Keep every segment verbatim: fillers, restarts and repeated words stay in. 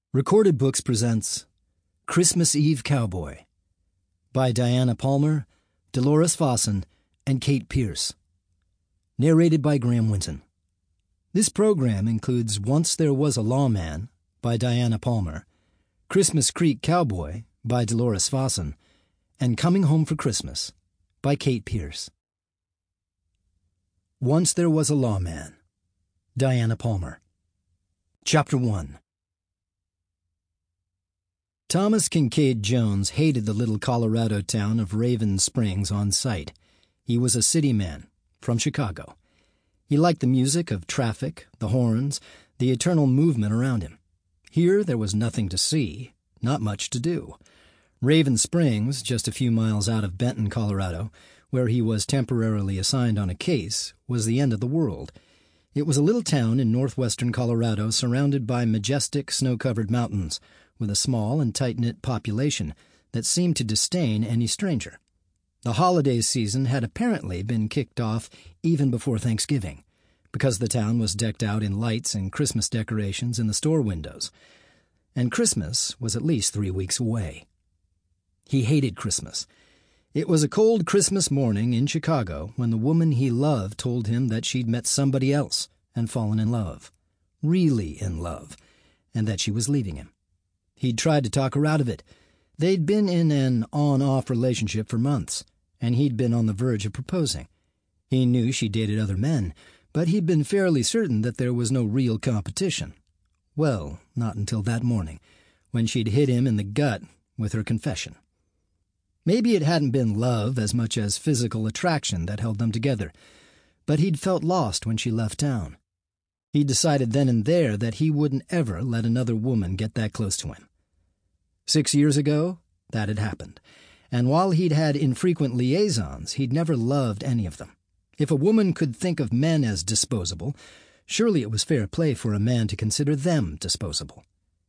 Recorded Books presents Christmas Eve Cowboy by Diana Palmer, Dolores Fossen, and Kate Pierce. Narrated by Graham Winton. This program includes Once There Was a Lawman by Diana Palmer, Christmas Creek Cowboy by Dolores Fossen, and Coming Home for Christmas by Kate Pierce. Once There Was a Lawman, Diana Palmer. Chapter one. Thomas Kincaid Jones hated the little Colorado town of Raven Springs on sight. He was a city man from Chicago. He liked the music of traffic, the horns, the eternal movement around him. Here there was nothing to see, not much to do. Raven Springs, just a few miles out of Benton, Colorado, where he was temporarily assigned on a case, was the end of the world. It was a little town in northwestern Colorado surrounded by majestic snow-covered mountains, with a small and tight-knit population that seemed to disdain any stranger. The holiday season had apparently been kicked off even before Thanksgiving, because the town was decked out in lights and Christmas decorations in the store windows, and Christmas was at least three weeks away. He hated Christmas. It was a cold Christmas morning in Chicago when the woman he loved told him that she'd met somebody else and fallen in love, really in love, and that she was leaving him. He'd tried to talk her out of it. They'd been in an on-off relationship for months, and he'd been on the verge of proposing. He knew she dated other men, but he'd been fairly certain that there was no real competition. Well, not until that morning, when she'd hit him in the gut with her confession. Maybe it hadn't been love as much as physical attraction that held them together, but he'd felt lost when she left town. He decided then and there that he wouldn't ever let another woman get that close to him. Six years ago, that had happened, and while he'd had infrequent liaisons, he'd never loved any of them. If a woman could think of men as disposable, surely it was fair play for a man to consider them disposable.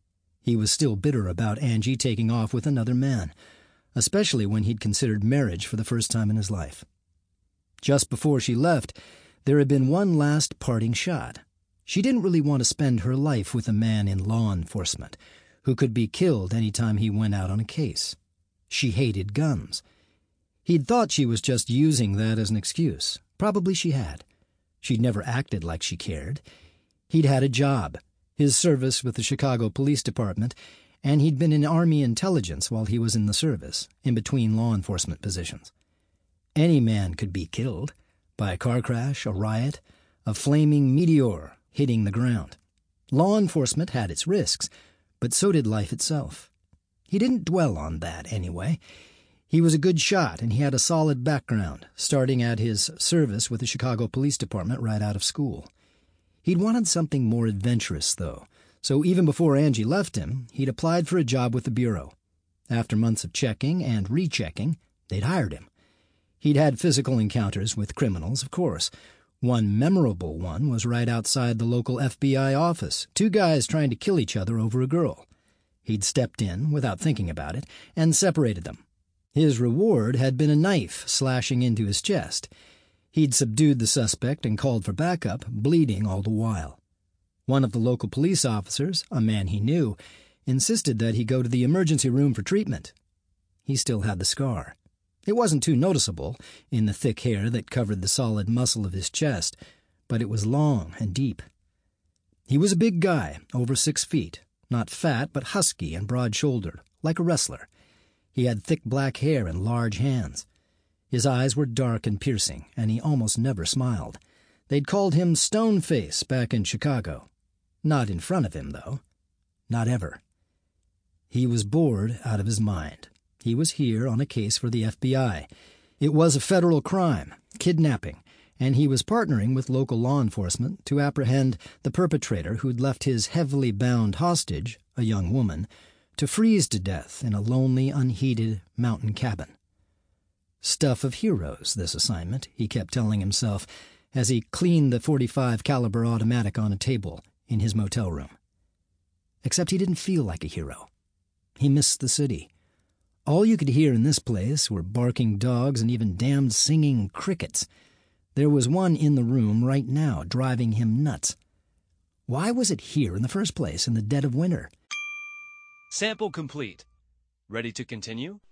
He was still bitter about Angie taking off with another man, especially when he'd considered marriage for the first time in his life. Just before she left, there had been one last parting shot. She didn't really want to spend her life with a man in law enforcement who could be killed any time he went out on a case. She hated guns. He'd thought she was just using that as an excuse. Probably she had. She'd never acted like she cared. He'd had a job, his service with the Chicago Police Department, and he'd been in Army intelligence while he was in the service, in between law enforcement positions. Any man could be killed by a car crash, a riot, a flaming meteor hitting the ground. Law enforcement had its risks, but so did life itself. He didn't dwell on that, anyway. He was a good shot, and he had a solid background, starting at his service with the Chicago Police Department right out of school. He'd wanted something more adventurous, though, so even before Angie left him, he'd applied for a job with the Bureau. After months of checking and rechecking, they'd hired him. He'd had physical encounters with criminals, of course. One memorable one was right outside the local F B I office, two guys trying to kill each other over a girl. He'd stepped in, without thinking about it, and separated them. His reward had been a knife slashing into his chest. He'd subdued the suspect and called for backup, bleeding all the while. One of the local police officers, a man he knew, insisted that he go to the emergency room for treatment. He still had the scar. It wasn't too noticeable in the thick hair that covered the solid muscle of his chest, but it was long and deep. He was a big guy, over six feet, not fat but husky and broad-shouldered, like a wrestler. He had thick black hair and large hands. His eyes were dark and piercing, and he almost never smiled. They'd called him Stoneface back in Chicago. Not in front of him, though. Not ever. He was bored out of his mind. He was here on a case for the F B I. It was a federal crime, kidnapping, and he was partnering with local law enforcement to apprehend the perpetrator who'd left his heavily bound hostage, a young woman, to freeze to death in a lonely, unheated mountain cabin. Stuff of heroes, this assignment, he kept telling himself as he cleaned the forty-five caliber automatic on a table in his motel room. Except he didn't feel like a hero. He missed the city. All you could hear in this place were barking dogs and even damned singing crickets. There was one in the room right now, driving him nuts. Why was it here in the first place, in the dead of winter? Sample complete. Ready to continue?